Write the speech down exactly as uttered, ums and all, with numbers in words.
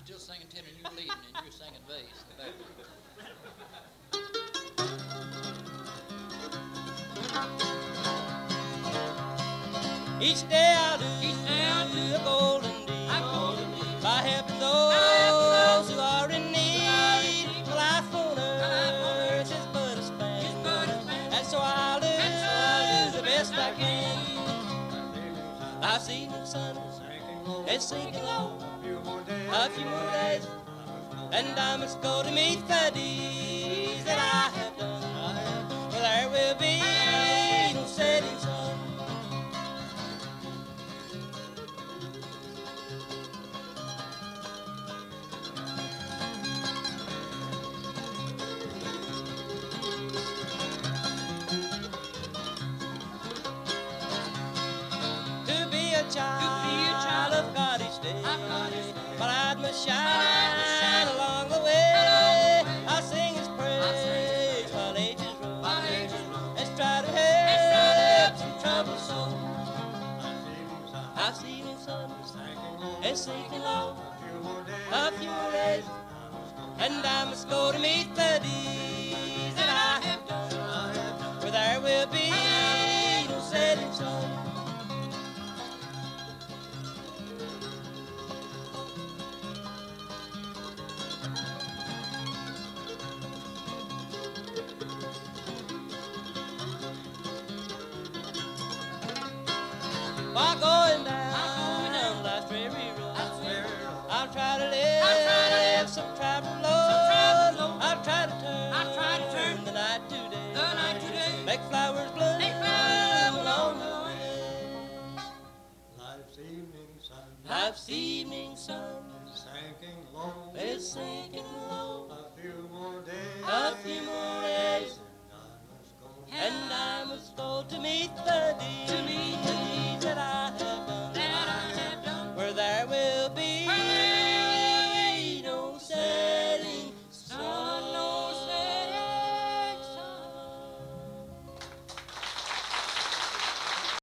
still singing tenor and you're leading, and you're singing bass in the background. Each day I'll do, Each day I'll do a golden deed a golden deed by helping helping those those who are in who are in need. need. Well, life on Life on earth earth is but a span, is but a span, and so I'll do and so I'll do the best I can. can. I've seen the sun is sinking low, a few more days, and I must go to meet the deeds that I have done. Well, there will be no setting sun. To be a child of God each day, my light must shine along the way. I'll sing His praise while ages roll. Let's try to help some troubled souls. I've seen His sun is sinking low, a few more days, and I must go to meet the deeds that I have done. For there will be no setting sun. While going down life's dreary road, I'll try to live some travel low. I'll try to turn I'll try to turn the night to day, the night to day, make flowers bloom make flowers along bloom the along way. Life's evening sun Life's evening sun sinking low. is sinking low, I